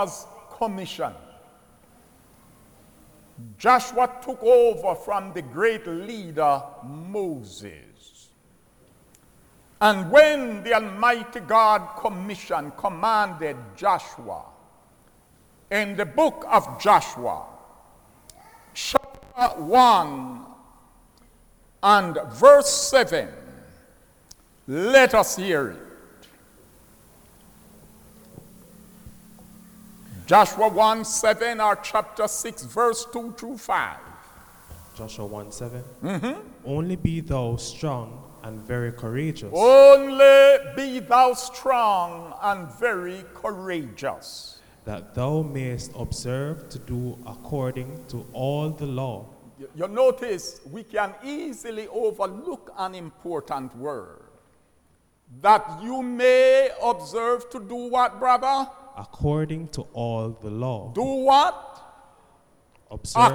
Commission. Joshua took over from the great leader Moses. And when the Almighty God Commission commanded Joshua, in the book of Joshua, chapter 1 and verse 7, let us hear it. Joshua 1:7 or chapter 6, verse 2 through 5. Joshua 1:7. Only be thou strong and very courageous. Only be thou strong and very courageous, that thou mayest observe to do according to all the law. You notice we can easily overlook an important word. That you may observe to do what, brother? According to all the law. Do what? Observe.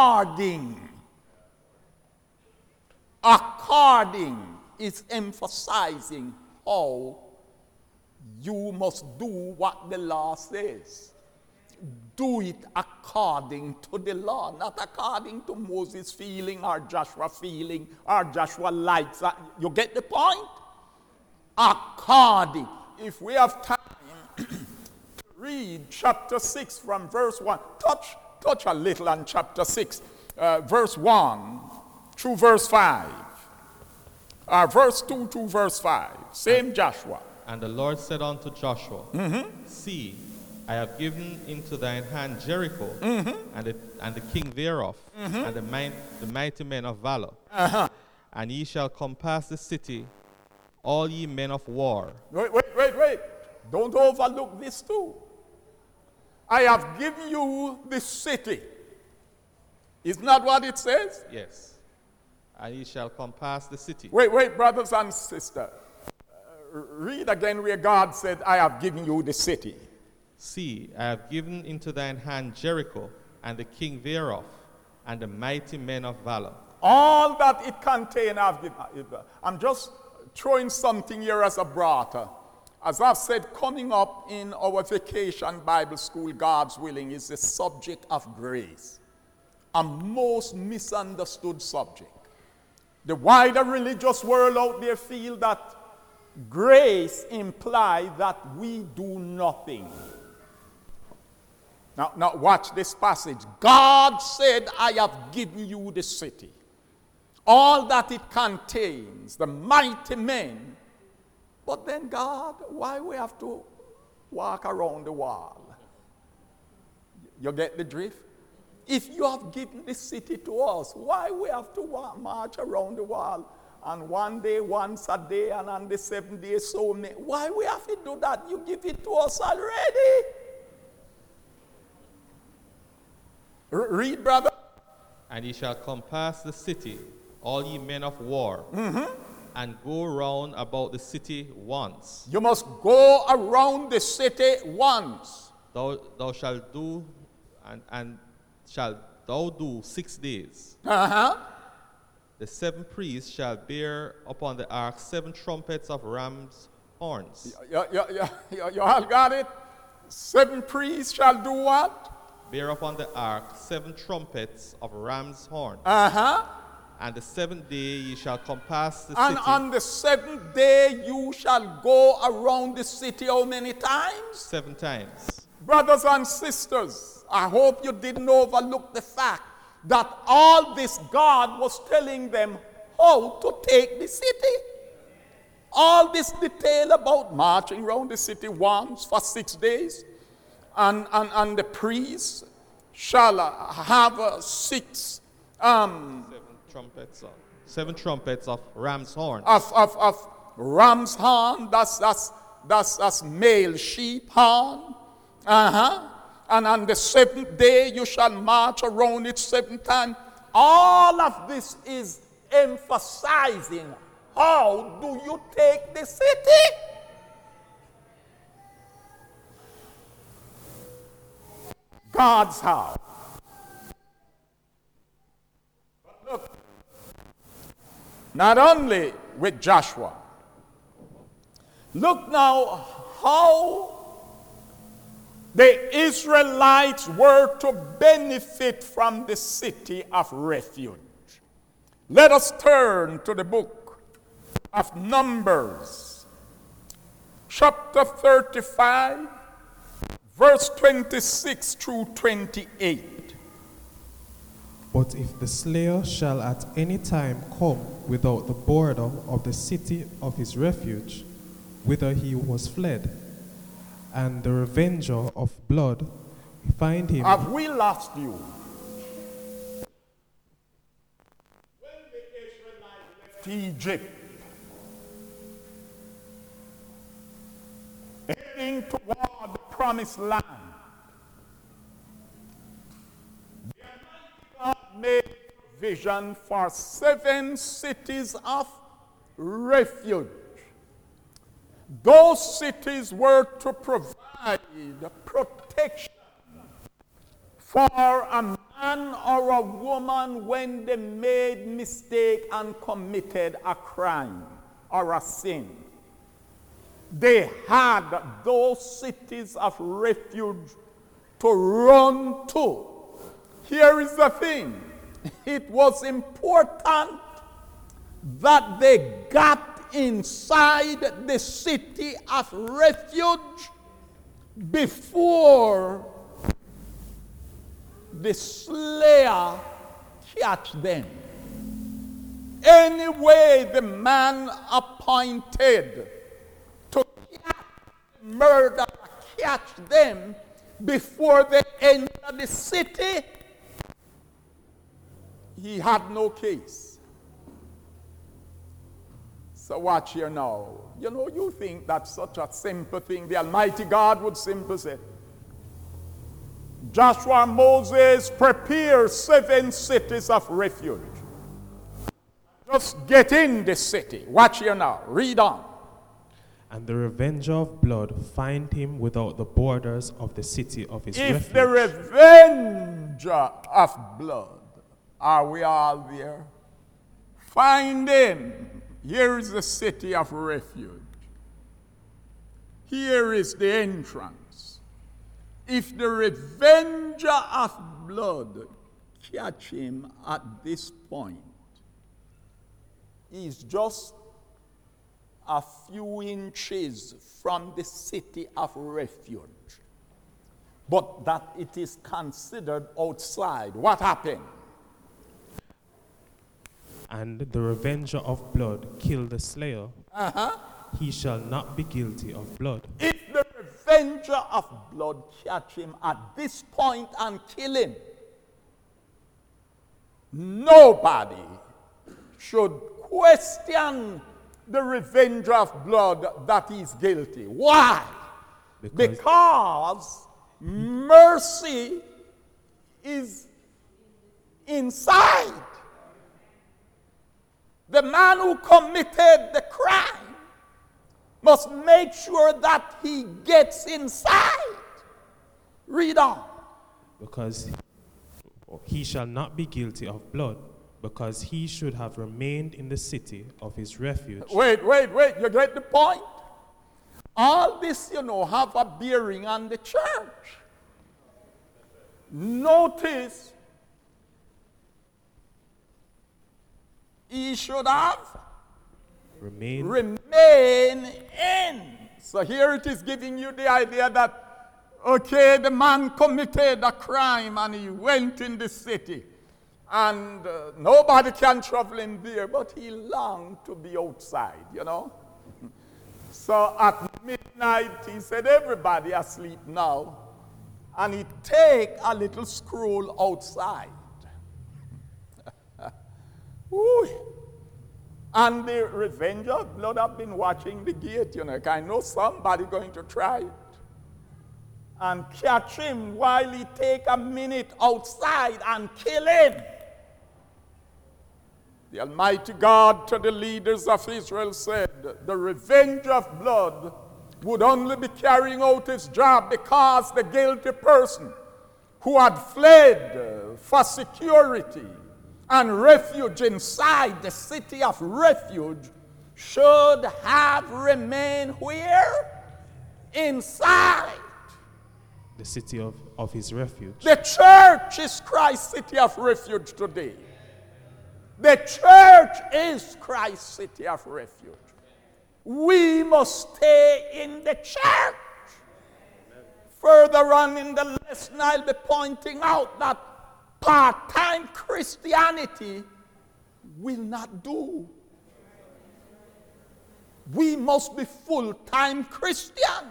According is emphasizing how you must do what the law says. Do it according to the law, not according to Moses' feeling or Joshua feeling or Joshua likes. You get the point? According. If we have time to read chapter 6 from verse 1, touch a little on chapter 6, verse 1 through verse 5. Verse 2 to verse 5. Same Joshua. And the Lord said unto Joshua, See, I have given into thine hand Jericho, and the king thereof, and the mighty men of valor. And ye shall compass the city, all ye men of war. Wait. Don't overlook this too. I have given you the city. Is not what it says? Yes. And ye shall compass the city. Wait, brothers and sisters. Read again where God said, I have given you the city. See, I have given into thine hand Jericho, and the king thereof, and the mighty men of valor. All that it contains, I've given. I'm just throwing something here as a barter. As I've said, coming up in our vacation Bible school, God's willing, is the subject of grace. A most misunderstood subject. The wider religious world out there feel that grace implies that we do nothing. Now watch this passage. God said, I have given you the city. All that it contains, the mighty men. But then God, why we have to walk around the wall? You get the drift? If you have given the city to us, why we have to march around the wall? And one day, once a day, and on the 7th day, so many. Why we have to do that? You give it to us already. Read, brother. And ye shall compass the city, all ye men of war, and go round about the city once. You must go around the city once. Thou shalt do, and shalt thou do 6 days. The 7 priests shall bear upon the ark 7 trumpets of ram's horns. You all got it? 7 priests shall do what? Bear upon the ark 7 trumpets of ram's horns. And the 7th day ye shall compass the and city. And on the 7th day you shall go around the city how many times? 7 times. Brothers and sisters, I hope you didn't overlook the fact that all this God was telling them how to take the city. All this detail about marching around the city once for 6 days. And the priests shall have 7 trumpets of ram's horn. Of ram's horn, that's male sheep horn. And on the 7th day you shall march around it 7 times. All of this is emphasizing how do you take the city? God's house. But look, not only with Joshua, look now how the Israelites were to benefit from the city of refuge. Let us turn to the book of Numbers, chapter 35, verse 26 through 28. But if the slayer shall at any time come without the border of the city of his refuge, whither he was fled, and the revenger of blood find him. Have we lost you? When the Israelites left Egypt, heading toward the promised land, the Almighty God made provision for 7 cities of refuge. Those cities were to provide protection for a man or a woman when they made mistake and committed a crime or a sin. They had those cities of refuge to run to. Here is the thing. It was important that they got inside the city of refuge before the slayer catch them. Anyway, the man appointed to catch the murderer, catch them before they enter the city, he had no case. So watch here now. You know, you think that's such a simple thing. The Almighty God would simply say, Joshua and Moses, prepare 7 cities of refuge. Just get in the city. Watch here now. Read on. And the revenger of blood find him without the borders of the city of his refuge. If the revenger of blood, are we all there? Find him. Here is the city of refuge. Here is the entrance. If the revenger of blood catch him at this point, he's just a few inches from the city of refuge. But that it is considered outside. What happened? And the revenger of blood kill the slayer, he shall not be guilty of blood. If the revenger of blood catch him at this point and kill him, nobody should question the revenger of blood that he's guilty. Why? Because mercy is inside. The man who committed the crime must make sure that he gets inside. Read on. Because he shall not be guilty of blood, because he should have remained in the city of his refuge. Wait. You get the point? All this, have a bearing on the church. Notice, he should have remain in. So here it is giving you the idea that, okay, the man committed a crime and he went in the city. And nobody can trouble him there, but he longed to be outside, So at midnight, he said, everybody asleep now. And he take a little scroll outside. Ooh. And the revenger of blood have been watching the gate, I know somebody going to try it. And catch him while he take a minute outside and kill him. The Almighty God to the leaders of Israel said, the revenger of blood would only be carrying out his job because the guilty person who had fled for security and refuge inside the city of refuge should have remained where? Inside. the city of his refuge. The church is Christ's city of refuge today. The church is Christ's city of refuge. We must stay in the church. Further on in the lesson, I'll be pointing out that part-time Christianity will not do. We must be full-time Christian.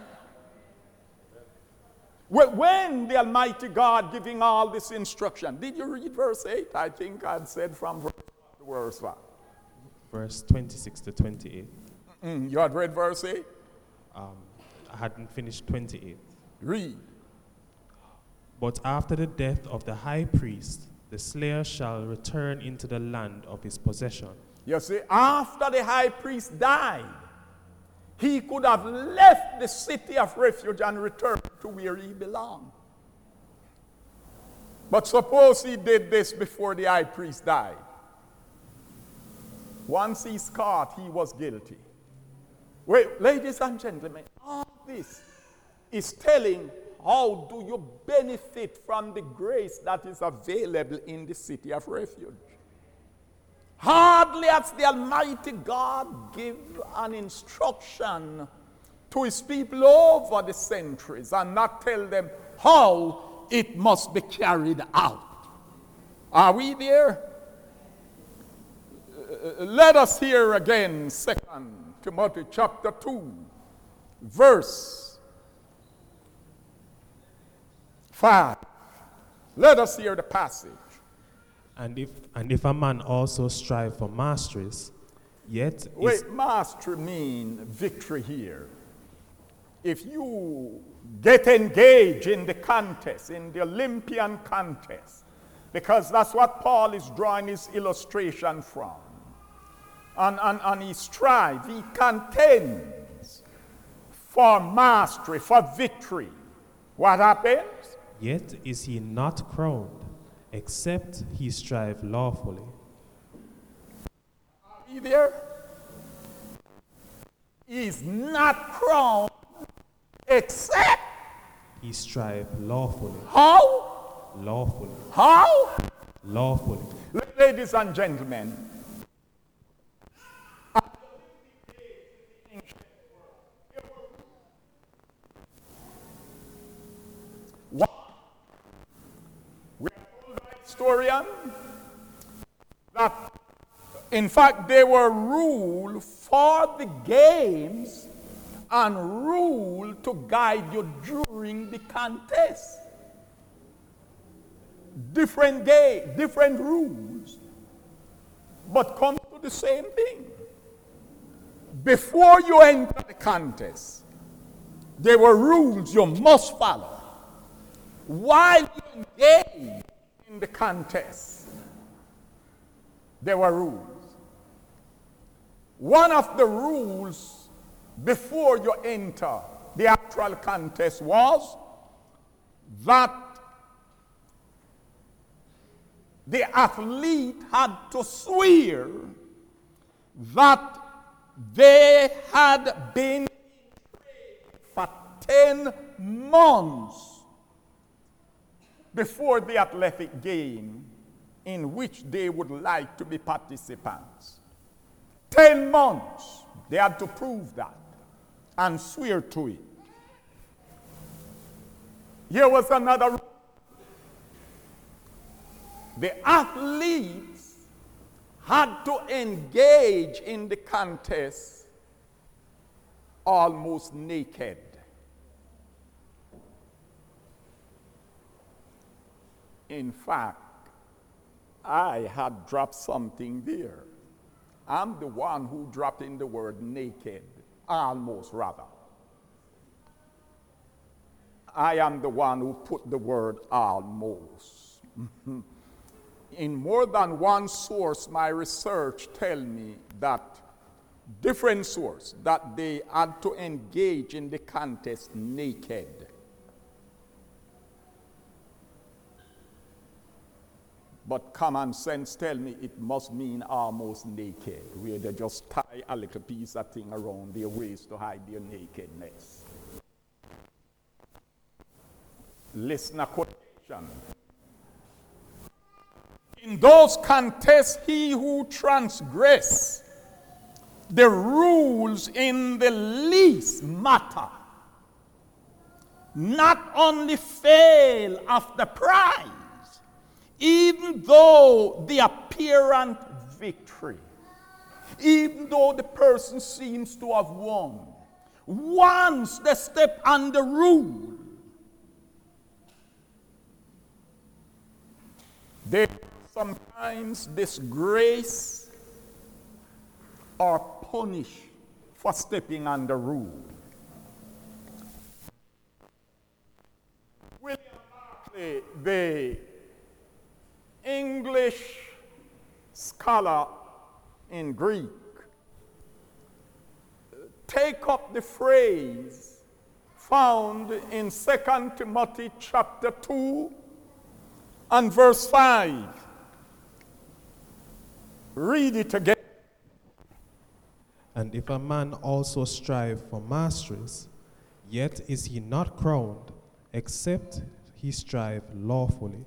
When the Almighty God giving all this instruction, did you read verse 8? I think I'd said from verse 1. Verse 26 to 28. You had read verse 8? I hadn't finished 28. Read. But after the death of the high priest, the slayer shall return into the land of his possession. You see, after the high priest died, he could have left the city of refuge and returned to where he belonged. But suppose he did this before the high priest died. Once he's caught, he was guilty. Wait, ladies and gentlemen, all this is telling how do you benefit from the grace that is available in the city of refuge. Hardly has the Almighty God give an instruction to his people over the centuries and not tell them how it must be carried out. Are we there? Let us hear again 2 Timothy chapter 2, verse 5. Let us hear the passage. And if a man also strive for masteries, yet Wait, mastery mean victory here. If you get engaged in the contest, in the Olympian contest, because that's what Paul is drawing his illustration from, and he strives, he contends for mastery, for victory. What happens? yet is he not crowned, except he strive lawfully. Are we there? He is not crowned except He strive lawfully. how? Lawfully. How? Lawfully. Ladies and gentlemen, we are told by historian that in fact they were ruled for the games and ruled to guide you during the contest. Different game, different rules, but come to the same thing. Before you enter the contest, there were rules you must follow. While you engage in the contest, there were rules. One of the rules before you enter the actual contest was that the athlete had to swear that they had been in training for 10 months before the athletic game in which they would like to be participants. 10 months. They had to prove that and swear to it. Here was another rule. The athletes had to engage in the contest almost naked. In fact, I had dropped something there. I'm the one who dropped in the word naked, almost rather. I am the one who put the word almost. In more than one source, my research tell me that different source that they had to engage in the contest naked. But common sense tell me it must mean almost naked, where they just tie a little piece of thing around their waist to hide their nakedness. Listener quotation. In those contests, he who transgress the rules in the least matter not only fail of the prize, even though the apparent victory, even though the person seems to have won, once they step on the rule, they sometimes disgrace or punish for stepping on the rule. William Barclay, the English scholar in Greek, take up the phrase found in 2 Timothy chapter 2 and verse 5. Read it again. And if a man also strive for masteries, yet is he not crowned, except he strive lawfully.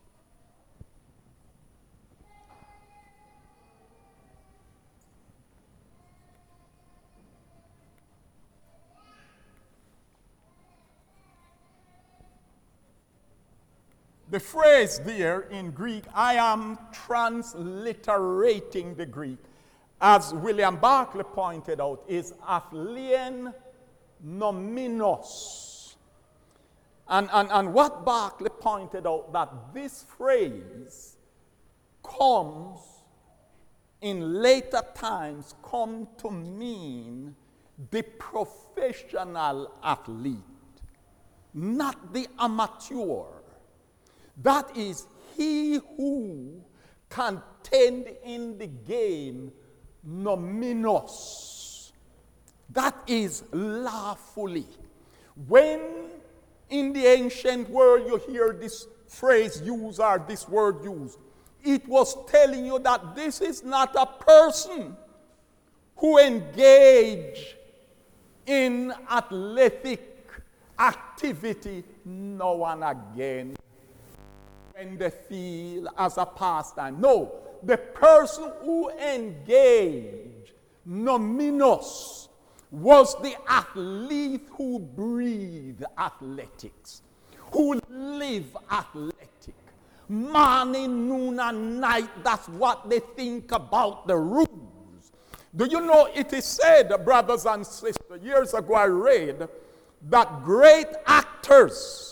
The phrase there in Greek, I am transliterating the Greek, as William Barclay pointed out, is aphlein nominos. And what Barclay pointed out, that this phrase comes in later times, come to mean the professional athlete, not the amateur. That is, he who contend in the game nominos. That is lawfully. When in the ancient world you hear this phrase used or this word used, it was telling you that this is not a person who engage in athletic activity now and again when they feel as a pastime. No, the person who engaged nominos was the athlete who breathed athletics, who lived athletic. Morning, noon, and night, that's what they think about the rules. Do you know it is said, brothers and sisters, years ago I read that great actors,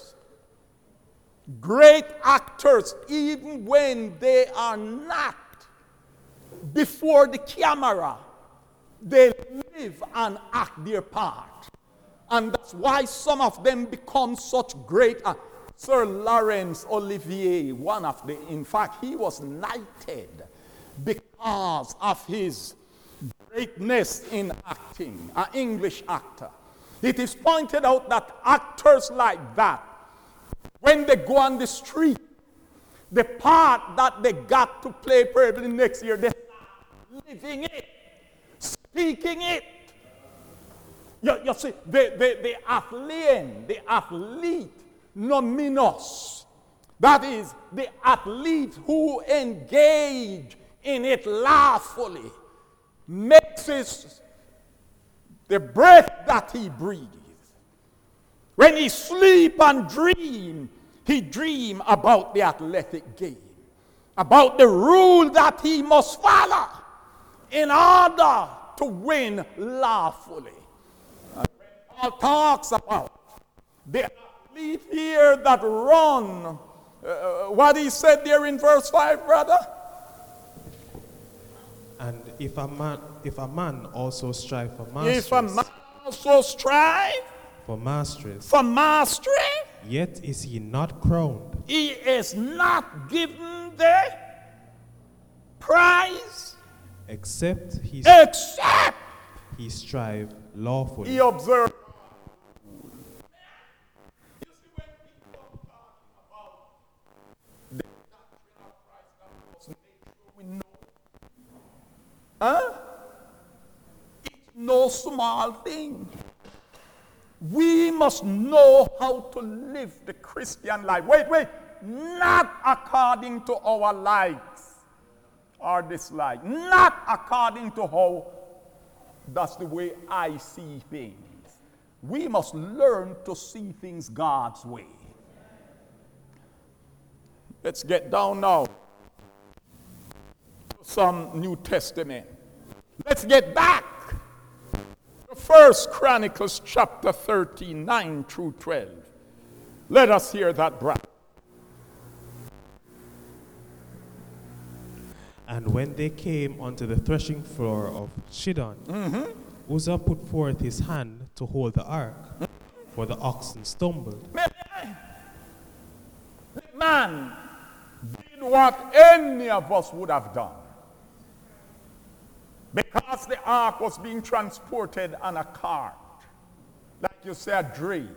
even when they are not before the camera, they live and act their part. And that's why some of them become such great. Sir Laurence Olivier, one of the, in fact, he was knighted because of his greatness in acting, an English actor. It is pointed out that actors like that, when they go on the street, the part that they got to play probably next year, they start living it, speaking it. You see, the athlete, nominos, that is, the athlete who engage in it lawfully, makes it the breath that he breathes. When he sleep and dream, he dream about the athletic game, about the rule that he must follow in order to win lawfully. And when Paul talks about the athlete here that run, what he said there in verse 5, brother? And if a man also strive for masteries, If a man also strive for masteries, for mastery, yet is he not crowned, he is not given the prize except he strive lawfully. he observed. You see, when people are talking about the doctrine of Christ, that must make sure we know. It's no small thing. We must know how to live the Christian life. Wait. Not according to our likes or dislike. Not according to how that's the way I see things. We must learn to see things God's way. Let's get down now to some New Testament. Let's get back to 1 Chronicles chapter 13, 9 through 12. Let us hear that, brother. And when they came unto the threshing floor of Shidon, Uzzah put forth his hand to hold the ark, for the oxen stumbled. Man did what any of us would have done. Because the ark was being transported on a cart, like you say, a dray.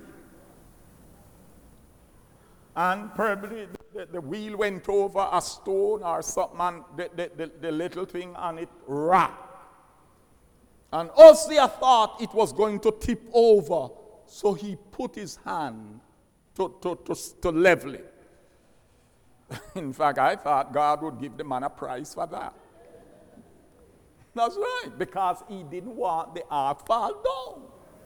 And probably the wheel went over a stone or something, and the little thing on it rocked. And Hosea thought it was going to tip over, so he put his hand to level it. In fact, I thought God would give the man a prize for that. That's right, because he didn't want the ark fall down.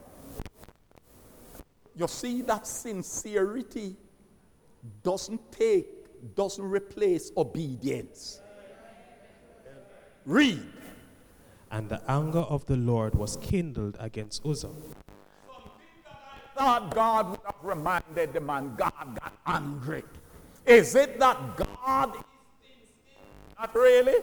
You see, that sincerity doesn't replace obedience. Read. And the anger of the Lord was kindled against Uzzah. I thought God would have reminded the man, God got angry. Is it that God is not really?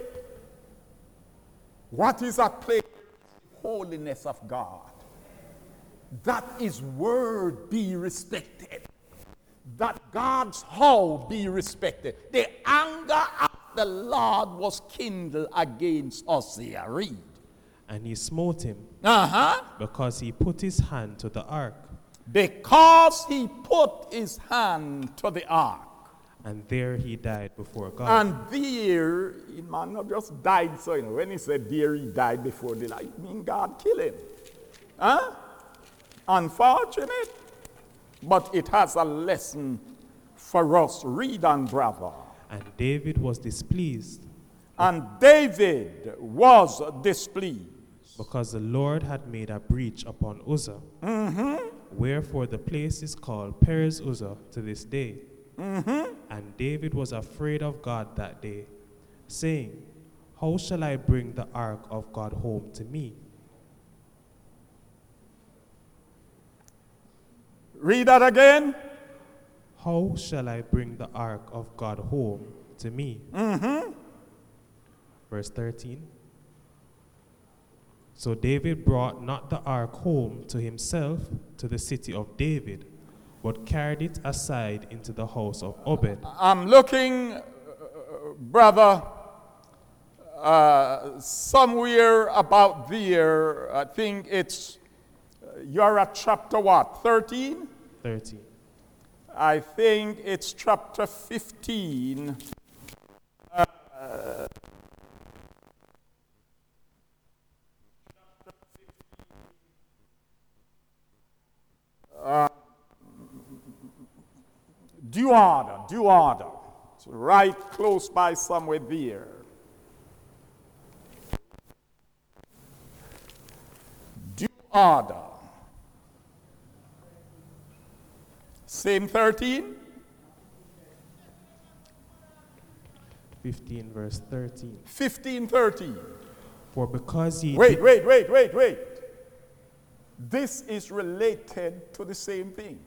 What is at play? Holiness of God. That his word be respected. That God's how be respected. The anger of the Lord was kindled against Hosea. Read. And he smote him, because he put his hand to the ark. Because he put his hand to the ark. And there he died before God. And there, he man not just died, so when he said there he died before the light, I mean God killed him. Huh? Unfortunate, but it has a lesson for us. Read on, brother. And David was displeased. And David was displeased. Because the Lord had made a breach upon Uzzah. Wherefore the place is called Perez Uzzah to this day. And David was afraid of God that day, saying, how shall I bring the ark of God home to me? Read that again. How shall I bring the ark of God home to me? Verse 13. So David brought not the ark home to himself to the city of David, but carried it aside into the house of Obed. I'm looking, brother, somewhere about there. I think it's, you're at chapter what, 13? 13. I think it's chapter 15. Due order. It's right close by somewhere there. Due order. Same 13? 15 verse 13. 15:13. For because ye Wait. This is related to the same thing.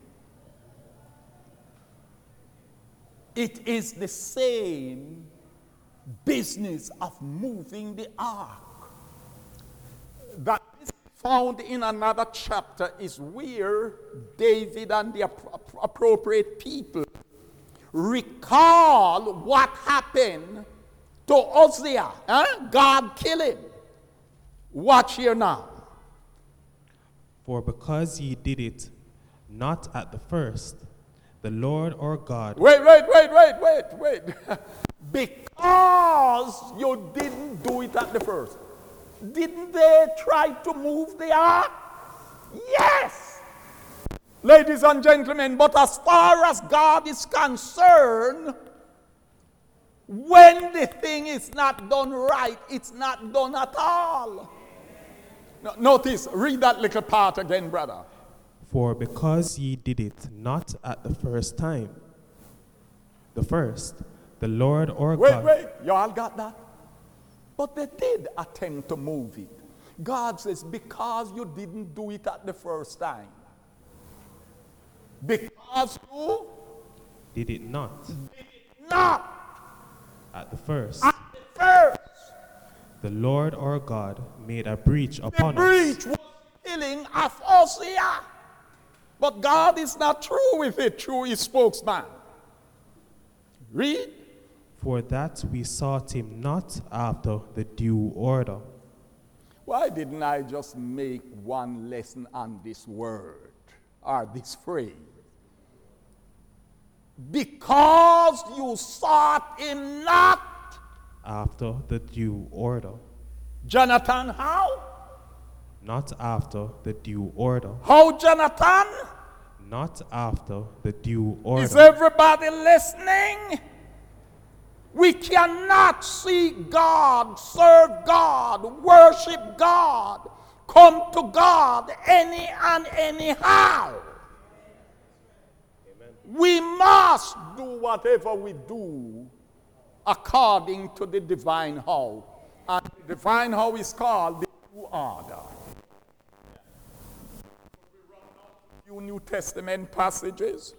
It is the same business of moving the ark. That is found in another chapter is where David and the appropriate people recall what happened to Hosea. God killed him. Watch here now. For because ye did it not at the first, the Lord our God. Wait. Because you didn't do it at the first. Didn't they try to move the ark? Yes. Ladies and gentlemen, but as far as God is concerned, when the thing is not done right, it's not done at all. Notice, read that little part again, brother. For because ye did it not at the first time, the Lord our God. Wait, you all got that? But they did attempt to move it. God says, because you didn't do it at the first time. Because you Did it not not at the first, at the first. the Lord our God made a breach The upon us. breach was killing of Hosea. But God is not through with it through his spokesman. Read. For that we sought him not after the due order. Why didn't I just make one lesson on this word or this phrase? Because you sought him not. After the due order. Jonathan, how? Not after the due order. How, Jonathan? Not after the due order. Is everybody listening? We cannot see God, serve God, worship God, come to God any and anyhow. We must do whatever we do according to the divine how. And the divine how is called the true order. Few New Testament passages.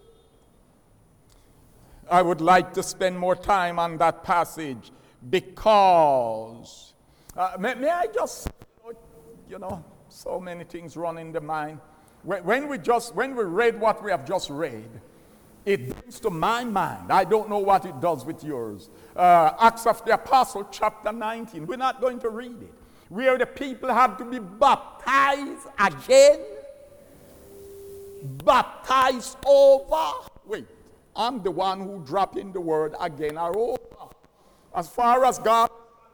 I would like to spend more time on that passage because, may I just, so many things run in the mind. When we read what we have just read, it brings to my mind, I don't know what it does with yours, Acts of the Apostle, chapter 19. We're not going to read it. Where the people had to be baptized again, baptized over. Wait. I'm the one who dropped in the word again or over. As far as God,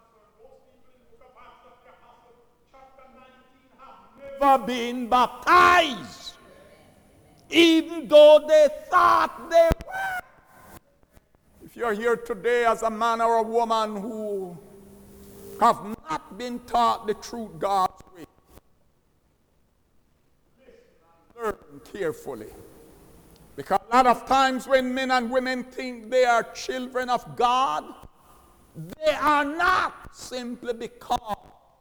have never been baptized, even though they thought they were. If you're here today as a man or a woman who have not been taught the truth God's way, learn carefully. Because a lot of times when men and women think they are children of God, they are not, simply because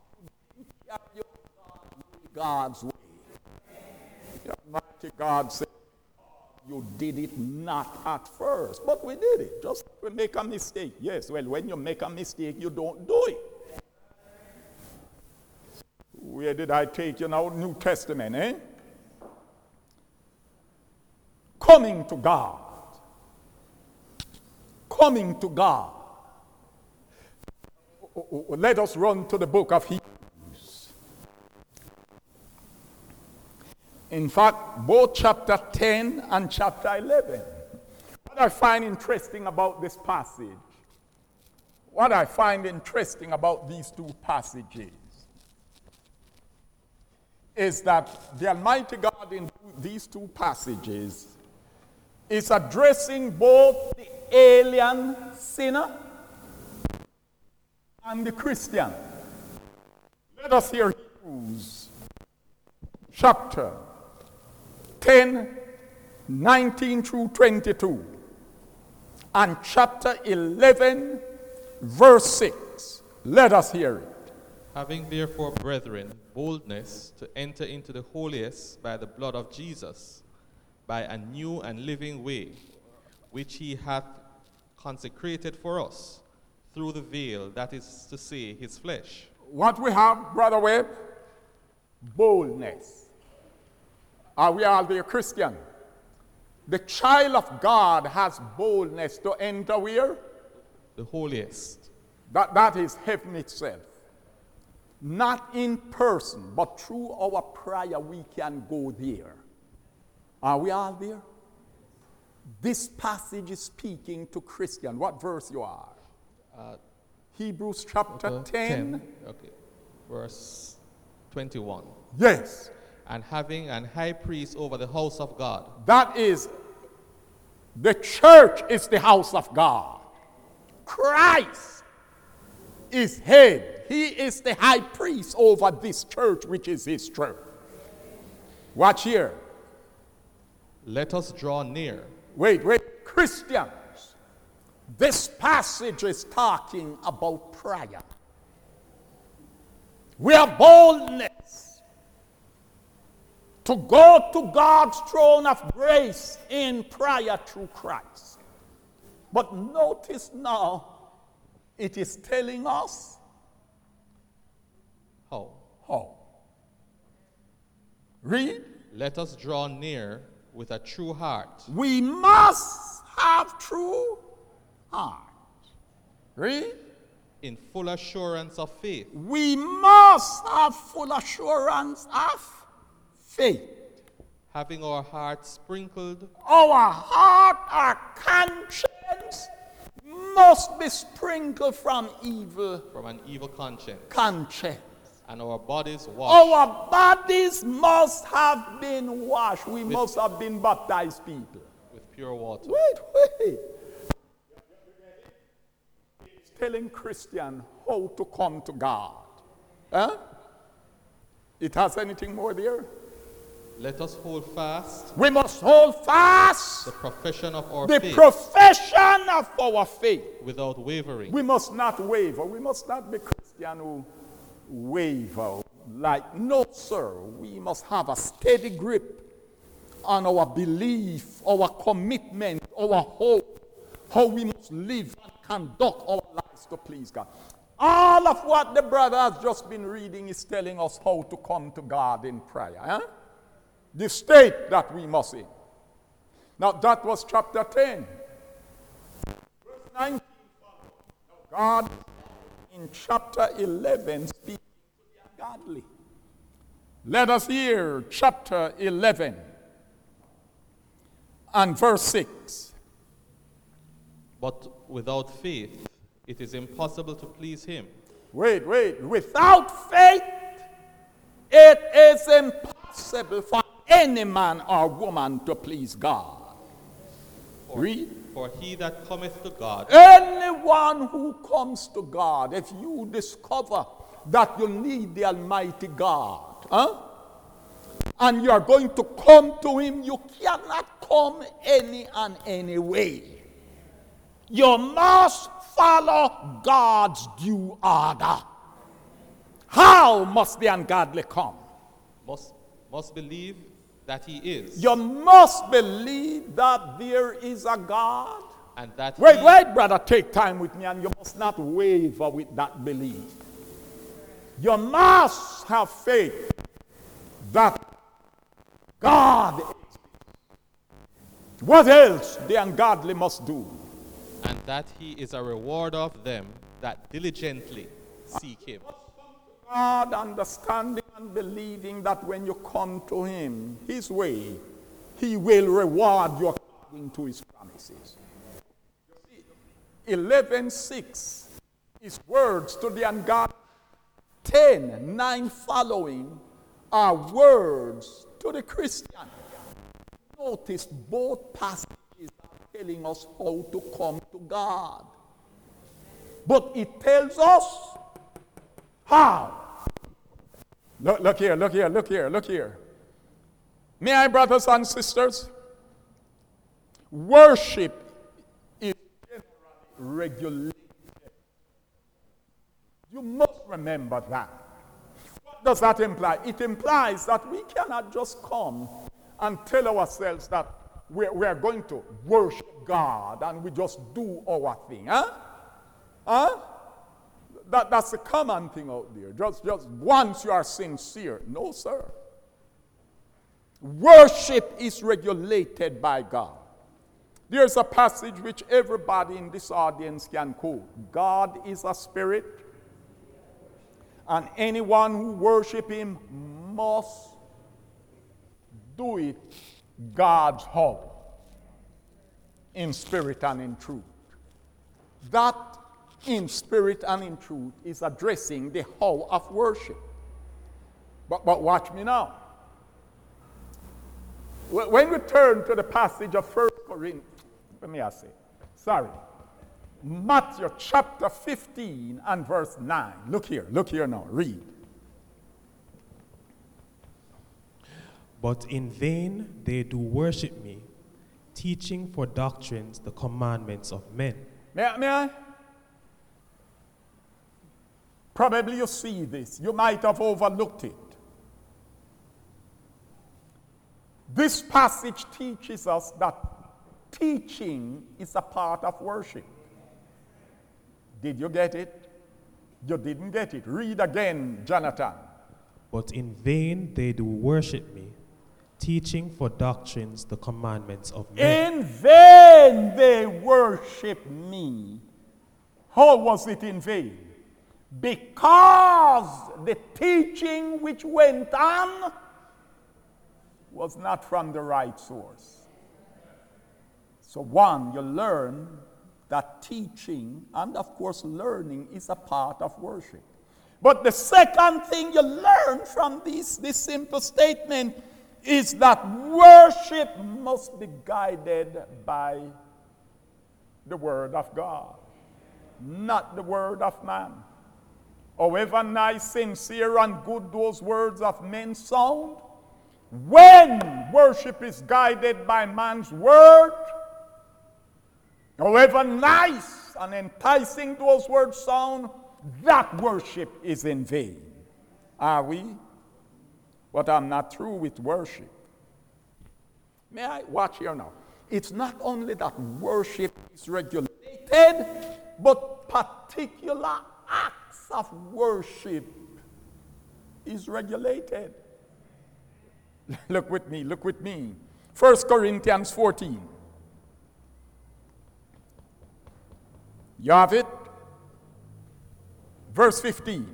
God's way. The Almighty God said, you did it not at first. But we did it. Just we make a mistake. Yes, well, when you make a mistake, you don't do it. Where did I take you now? New Testament, eh? Coming to God. Coming to God. Let us run to the book of Hebrews. In fact, both chapter 10 and chapter 11. What I find interesting about this passage, what I find interesting about these two passages, is that the Almighty God in these two passages is addressing both the alien sinner and the Christian. Let us hear Hebrews chapter 10, 19 through 22, and chapter 11, verse 6. Let us hear it. Having therefore, brethren, boldness to enter into the holiest by the blood of Jesus, by a new and living way, which he hath consecrated for us, through the veil, that is to say, his flesh. What we have, Brother Webb? Boldness. Are we all there Christian? The child of God has boldness to enter where? The holiest. That is heaven itself. Not in person, but through our prayer we can go there. Are we all there? This passage is speaking to Christian. What verse you are? Hebrews chapter 10. Okay. Verse 21. Yes. and having an high priest over the house of God. That is, the church is the house of God. Christ is head. He is the high priest over this church, which is his church. Watch here. Let us draw near. Wait. Christians, this passage is talking about prayer. We have boldness to go to God's throne of grace in prayer through Christ. But notice now, it is telling us How? Read. Let us draw near with a true heart. We must have true heart. Read. In full assurance of faith. We must have full assurance of faith. Having our hearts sprinkled. Our heart, our conscience must be sprinkled from evil From an evil conscience. And our bodies washed. Our bodies must have been washed. We must have been baptized people. With pure water. Wait. It's telling Christian how to come to God. Huh? It has anything more there? Let us hold fast. We must hold fast the profession of our the faith. profession of our faith. Without wavering. We must not waver. We must not be Christian who waver. No, sir. We must have a steady grip on our belief, our commitment, our hope, how we must live and conduct our lives to please God. All of what the brother has just been reading is telling us how to come to God in prayer. Huh? The state that we must in. Now that was chapter 10. Verse 19. God in chapter 11 speaking to the ungodly. Let us hear chapter 11 and verse 6. But without faith, it is impossible to please him. Wait. Without faith, it is impossible for any man or woman to please God. Read. For he that cometh to God. Anyone who comes to God, if you discover that you need the Almighty God, and you are going to come to him, you cannot come any way. You must follow God's due order. How must the ungodly come? Must believe that he is. You must believe that there is a God. And that Wait, brother, take time with me, and you must not waver with that belief. You must have faith that God is. What else the ungodly must do? And that he is a rewarder of them that diligently seek him. God, understanding and believing that when you come to him, his way, he will reward you according to his promises. 11:6 is words to the ungodly. 10:9 following are words to the Christian. Notice both passages are telling us how to come to God. But it tells us how. Look here. May I, brothers and sisters? Worship is generally regulated. You must remember that. What does that imply? It implies that we cannot just come and tell ourselves that we are going to worship God and we just do our thing. That's a common thing out there. Just once you are sincere. No, sir. Worship is regulated by God. There's a passage which everybody in this audience can quote. God is a spirit, and anyone who worships him must do it God's how, in spirit and in truth. That in spirit and in truth is addressing the how of worship. But watch me now. When we turn to the passage of 1 Corinthians, Matthew chapter 15 and verse 9. Look here now, read. But in vain they do worship me, teaching for doctrines the commandments of men. May I? Probably you see this. You might have overlooked it. This passage teaches us that teaching is a part of worship. Did you get it? You didn't get it. Read again, Jonathan. But in vain they do worship me, teaching for doctrines the commandments of men. In vain they worship me. How was it in vain? Because the teaching which went on was not from the right source. So one, you learn that teaching and of course learning is a part of worship. But the second thing you learn from this simple statement is that worship must be guided by the word of God, not the word of man. However nice, sincere, and good those words of men sound, when worship is guided by man's word, however nice and enticing those words sound, that worship is in vain. Are we? But I'm not through with worship. May I? Watch here now. It's not only that worship is regulated, but particular acts of worship is regulated. Look with me. 1 Corinthians 14. You have it? Verse 15.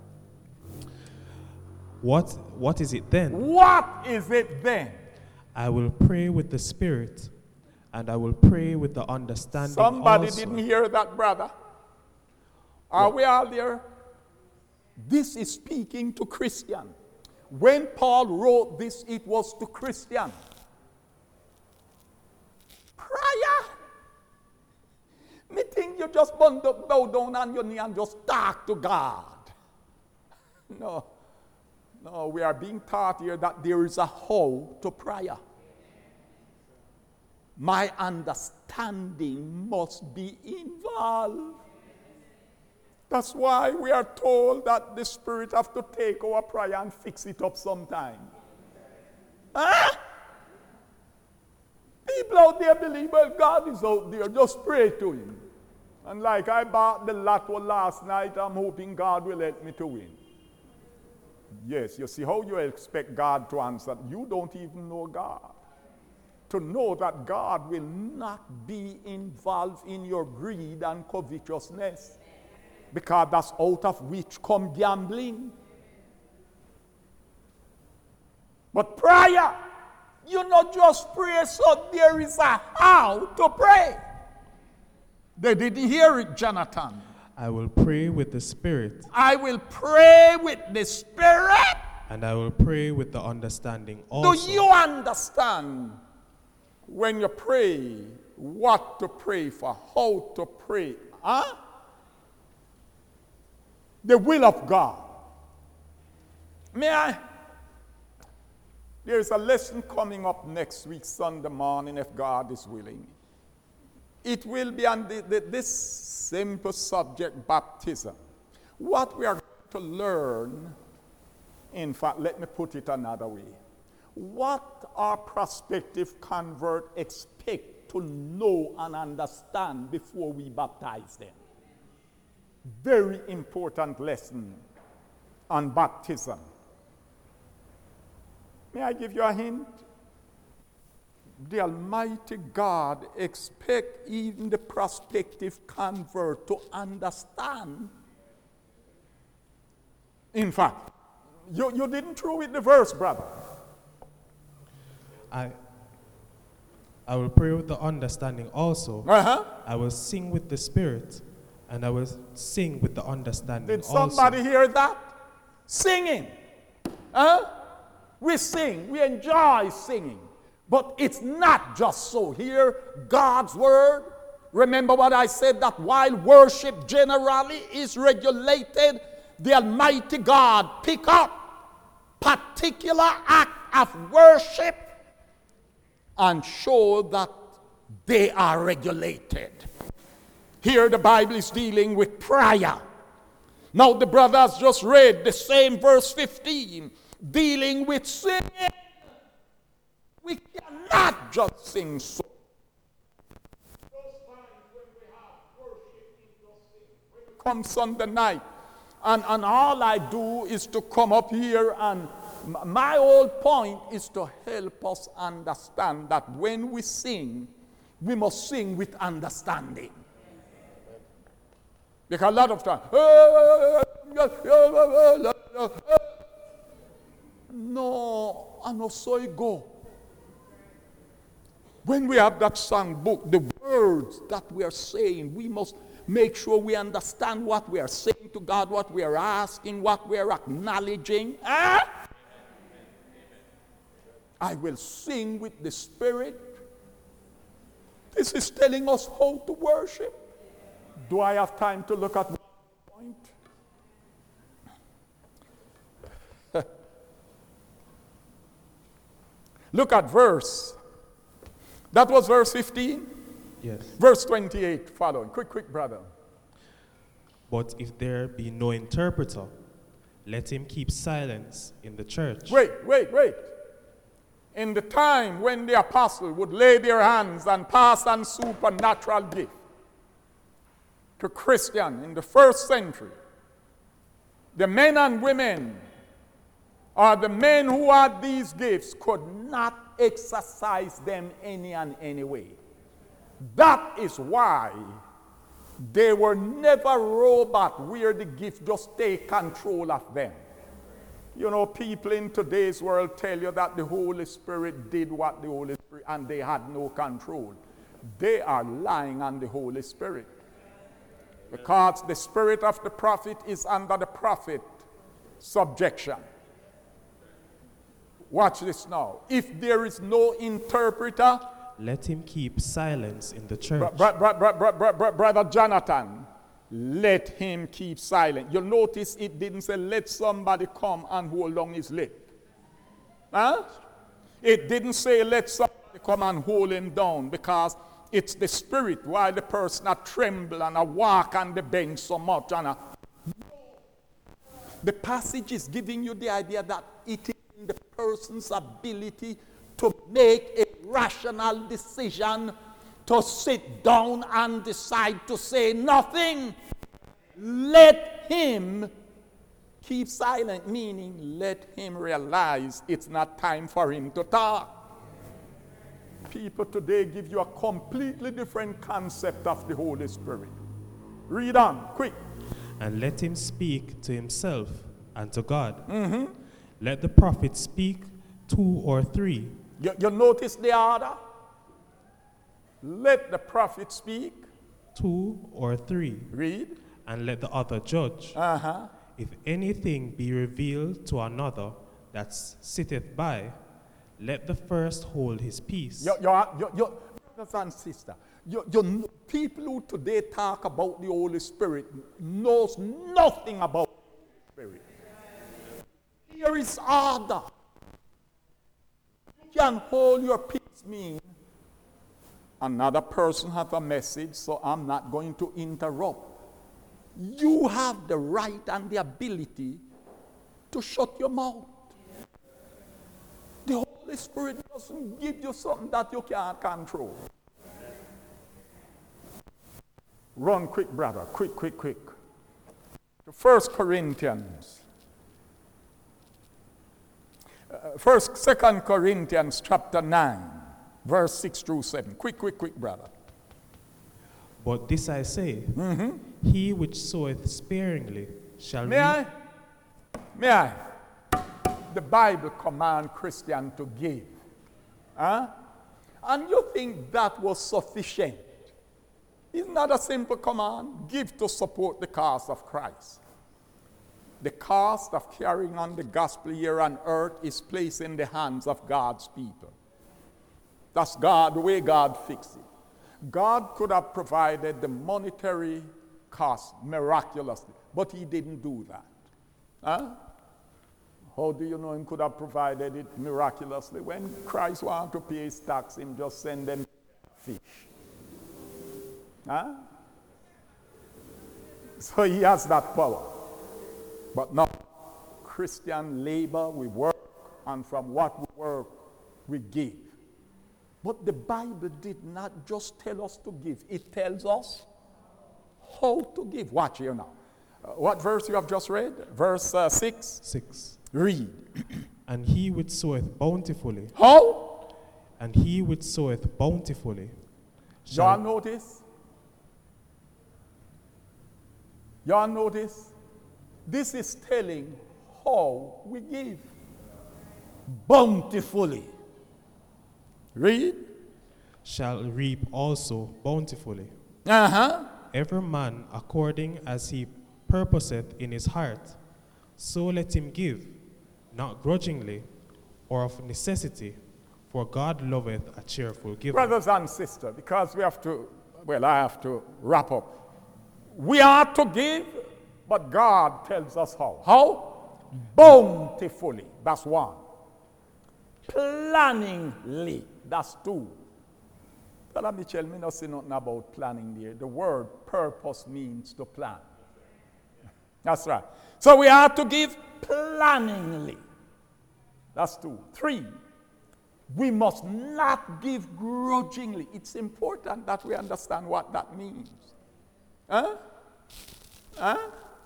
What is it then? What is it then? I will pray with the Spirit, and I will pray with the understanding Somebody also. didn't hear that, brother. Are we all there? This is speaking to Christian. When Paul wrote this, it was to Christian. Prayer. Me think you just bow down on your knee and just talk to God. No, we are being taught here that there is a how to prayer. My understanding must be involved. That's why we are told that the Spirit have to take our prayer and fix it up sometime. Huh? People out there believe, well, God is out there, just pray to Him. And like I bought the lotto last night, I'm hoping God will help me to win. Yes, you see how you expect God to answer. You don't even know God. To know that God will not be involved in your greed and covetousness, because that's out of which come gambling. But prayer, you not just pray, so there is a how to pray. They didn't hear it, Jonathan. I will pray with the Spirit. I will pray with the Spirit. And I will pray with the understanding also. Do you understand when you pray what to pray for, how to pray? Huh? The will of God. May I? There's a lesson coming up next week, Sunday morning, if God is willing. It will be on this simple subject, baptism. What we are going to learn, in fact, let me put it another way. What our prospective convert expect to know and understand before we baptize them. Very important lesson on baptism. May I give you a hint? The Almighty God expects even the prospective convert to understand. In fact, you didn't throw it the verse, brother. I will pray with the understanding also. I will sing with the Spirit, and I will sing with the understanding also. Did somebody hear that? Singing. We sing. We enjoy singing. But it's not just so. Here, God's word. Remember what I said, that while worship generally is regulated, the Almighty God pick up particular act of worship and show that they are regulated. Here the Bible is dealing with prayer. Now the brothers just read the same verse 15, dealing with singing. We cannot just sing so. Those times when we have worship, we just sing. When we come Sunday night, and all I do is to come up here, and my whole point is to help us understand that when we sing, we must sing with understanding. Because a lot of times, no, I know so it go. When we have that song book, the words that we are saying, we must make sure we understand what we are saying to God, what we are asking, what we are acknowledging. I will sing with the Spirit. This is telling us how to worship. Do I have time to look at one point? Look at verse. That was verse 15? Yes. Verse 28 following. Quick, brother. But if there be no interpreter, let him keep silence in the church. Wait. In the time when the apostle would lay their hands and pass on supernatural gift to Christian in the first century, the men and women, or the men who had these gifts, could not exercise them any way. That is why they were never robot where the gift just take control of them. You know, people in today's world tell you that the Holy Spirit did what the Holy Spirit, and they had no control. They are lying on the Holy Spirit. Because the spirit of the prophet is under the prophet subjection. Watch this now. If there is no interpreter, let him keep silence in the church. Brother Jonathan, let him keep silent. You'll notice it didn't say let somebody come and hold on his lip. Huh? It didn't say let somebody come and hold him down, because it's the spirit while the person a tremble and a walk on the bench so much. The passage is giving you the idea that it is in the person's ability to make a rational decision, to sit down and decide to say nothing. Let him keep silent, meaning let him realize it's not time for him to talk. People today give you a completely different concept of the Holy Spirit. Read on, quick. And let him speak to himself and to God. Mm-hmm. Let the prophet speak 2 or 3. You notice the order? Let the prophet speak 2 or 3. Read. And let the other judge. Uh-huh. If anything be revealed to another that sitteth by, let the first hold his peace. Brothers and sisters, people who today talk about the Holy Spirit knows nothing about the Spirit. Here is order. You can hold your peace, mean another person has a message, so I'm not going to interrupt. You have the right and the ability to shut your mouth. The Holy Spirit doesn't give you something that you can't control. Run quick, brother. Quick. To 1 Corinthians. 2 Corinthians chapter 9, verse 6 through 7. Quick, brother. But this I say, he which soweth sparingly shall reap. May I? The Bible commands Christians to give. Huh? And you think that was sufficient? It's not a simple command. Give to support the cause of Christ. The cost of carrying on the gospel here on earth is placed in the hands of God's people. That's God, the way God fixed it. God could have provided the monetary cost miraculously, but he didn't do that. Huh? How do you know him could have provided it miraculously? When Christ wanted to pay his tax, him just send them fish. Huh? So he has that power. But now, Christian labor, we work, and from what we work, we give. But the Bible did not just tell us to give. It tells us how to give. Watch here now. What verse you have just read? Verse 6? 6. Read. And he which soweth bountifully. How? And he which soweth bountifully. Y'all notice? Y'all notice? This is telling how we give. Bountifully. Read. Shall reap also bountifully. Uh-huh. Every man according as he purposeth in his heart, so let him give, not grudgingly or of necessity, for God loveth a cheerful giver. Brothers and sisters, because we have to, I have to wrap up. We are to give, but God tells us how. How? Bountifully. That's one. Planningly. That's two. Brother Mitchell, me not say nothing about planning there. The word purpose means to plan. That's right. So we are to give planningly. That's two. 3, we must not give grudgingly. It's important that we understand what that means. Huh? Huh?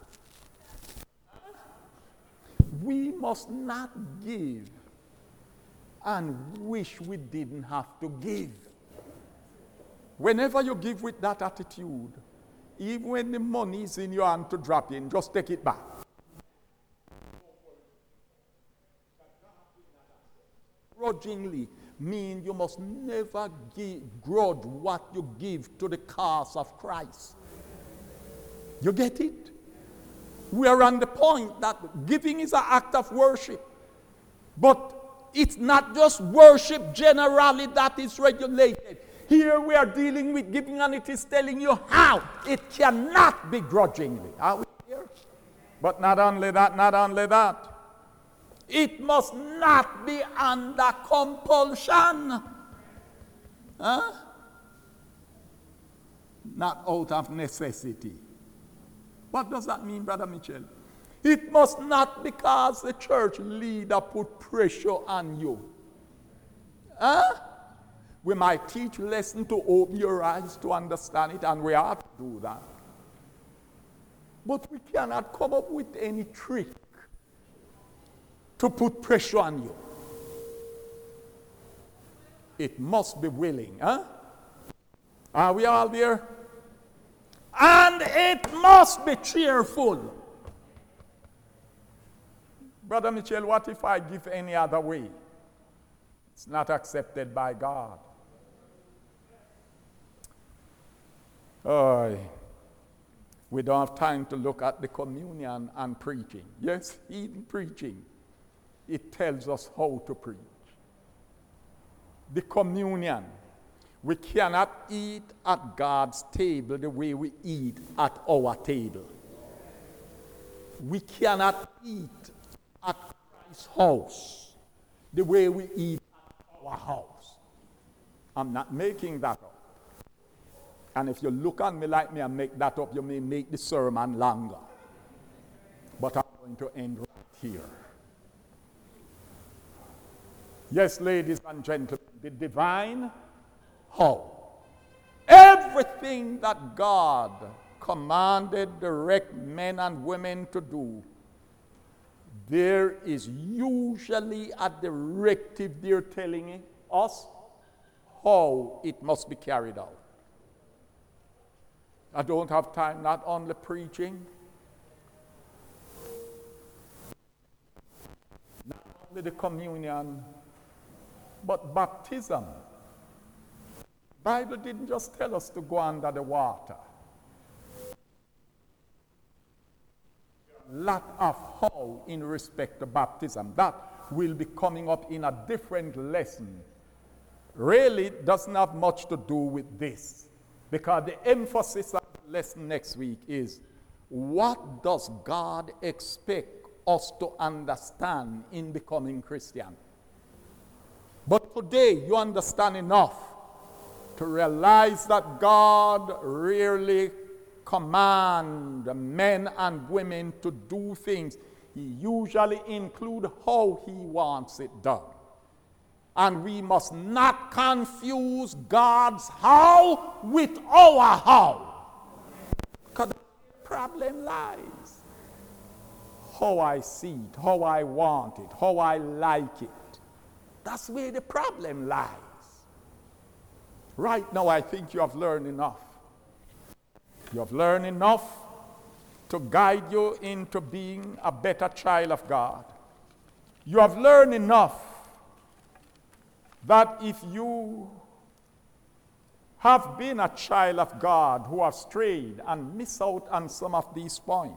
We must not give and wish we didn't have to give. Whenever you give with that attitude, even when the money is in your hand to drop in, just take it back. Grudgingly mean you must never grudge what you give to the cause of Christ. You get it? We are on the point that giving is an act of worship. But it's not just worship generally that is regulated. Here we are dealing with giving, and it is telling you how. It cannot be grudgingly. Are we here? But not only that. It must not be under compulsion. Huh? Not out of necessity. What does that mean, Brother Mitchell? It must not because the church leader put pressure on you. Huh? We might teach lesson to open your eyes to understand it, and we have to do that. But we cannot come up with any trick to put pressure on you. It must be willing. Huh? Are we all there? And it must be cheerful. Brother Mitchell, what if I give any other way? It's not accepted by God. We don't have time to look at the communion and preaching. Yes, even preaching. It tells us how to preach. The communion. We cannot eat at God's table the way we eat at our table. We cannot eat at Christ's house the way we eat at our house. I'm not making that up. And if you look at me like me and make that up, you may make the sermon longer. But I'm going to end right here. Yes, ladies and gentlemen, the divine how? Everything that God commanded direct men and women to do, there is usually a directive there telling us how it must be carried out. I don't have time, not only preaching, not only the communion, but baptism. Bible didn't just tell us to go under the water. A lot of how in respect to baptism. That will be coming up in a different lesson really doesn't have much to do with this, because the emphasis of the lesson next week is, what does God expect us to understand in becoming Christian? But today you understand enough to realize that God rarely commands men and women to do things. He usually includes how he wants it done. And we must not confuse God's how with our how. Because the problem lies. How I see it, how I want it, how I like it. That's where the problem lies. Right now, I think you have learned enough. You have learned enough to guide you into being a better child of God. You have learned enough that if you have been a child of God who have strayed and missed out on some of these points,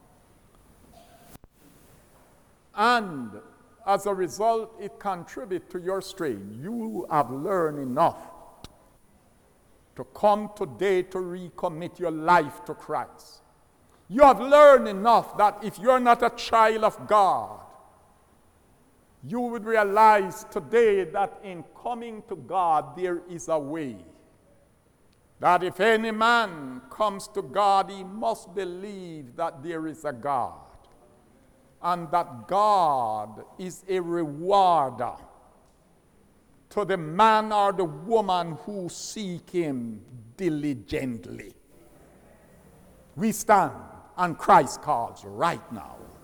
and as a result it contributes to your strain, you have learned enough to come today to recommit your life to Christ. You have learned enough that if you're not a child of God, you would realize today that in coming to God there is a way. That if any man comes to God, he must believe that there is a God. And that God is a rewarder to the man or the woman who seek him diligently. We stand and Christ calls right now.